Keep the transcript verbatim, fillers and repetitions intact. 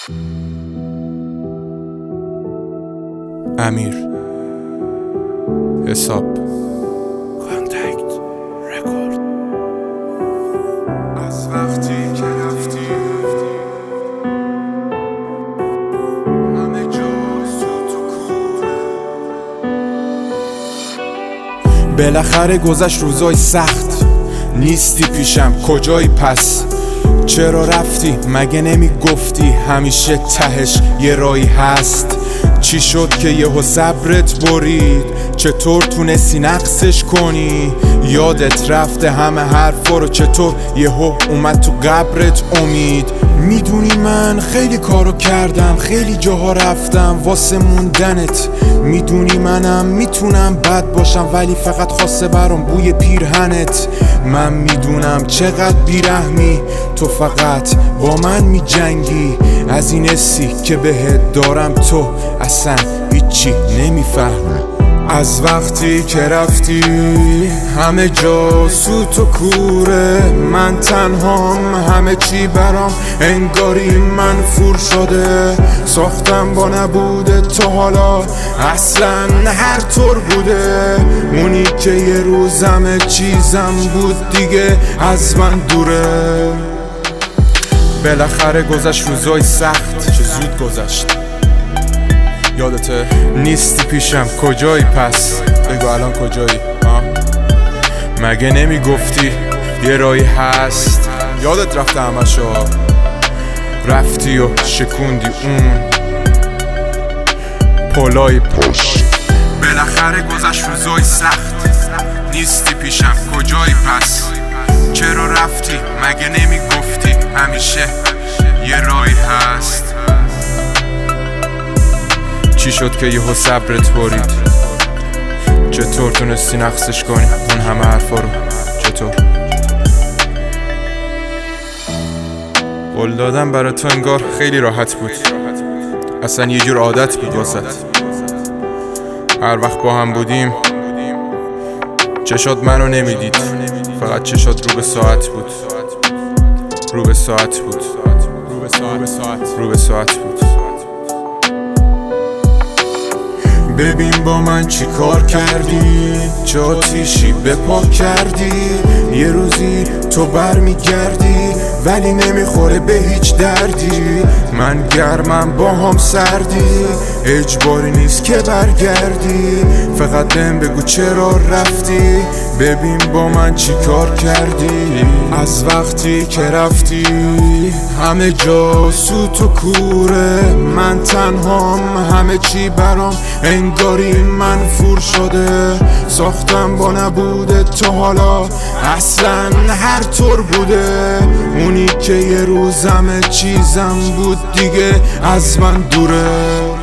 امیر حساب کانتکت رکورد. از وقتی که رفتی همه جا سوت و کوره. بالاخره گذشت روزای سخت، نیستی پیشم کجایی پس؟ چرا رفتی مگه نمی گفتی همیشه تهش یه راهی هست؟ چی شد که یهو صبرت برید؟ چطور تونستی نقصش کنی؟ یادت رفته همه حرفا رو؟ چطور یهو اومد تو قبرت امید؟ میدونی من خیلی کارو کردم، خیلی جاها رفتم واسه موندنت. میدونی منم میتونم بد باشم ولی فقط خواسته برام بوی پیرهنت. من میدونم چقدر بیرحمی، تو فقط با من میجنگی. از این حسی که بهت دارم تو اصلا هیچی نمیفهمی. از وقتی که رفتی همه جا سوت و کوره. من تنهام، همه چی برام انگاری منفور شده. ساختم با نبوده تو حالا اصلا هر طور بوده. اونی که یه روز همه چیزم بود دیگه از من دوره. بالاخره گذشت روزای سخت، چه زود گذشت. یادته نیستی پیشم کجایی پس؟ بگو الان کجایی؟ آه؟ مگه نمی گفتی یه راهی هست؟ یادت رفته همشو، رفتی و شکوندی اون پلای پشت. بالاخره گذشت روزای سخت، نیستی پیشم کجایی پس؟ چرا رفتی مگه نمی گفتی همیشه یه راهی هست؟ چی شد که یهو صبرت برید؟ چطور تونستی نقصش کنی اون همه حرفا رو؟ چطور؟ قول دادم برای تو انگار خیلی راحت بود، اصلا یه جور عادت بود واسط. هر وقت با هم بودیم چشات منو نمیدید، فقط چشات رو به ساعت بود. رو به ساعت بود رو به ساعت رو به ساعت بود. ببین با من چی کار کردی، چه آتیشی به پا کردی. یه روزی تو بر میگردی ولی نمیخوره به هیچ دردی. من گرمم با هم سردی، اجباری نیست که برگردی. فقط بهم بگو چرا رفتی، ببین با من چی کار کردی. از وقتی که رفتی همه جا سوت و کوره. من تنهام، همه چی برام انگاری منفور شده. ساختم با نبوده تو حالا اصلا هر طور بوده. اونی که یه روز همه چیزم بود دیگه از من دوره.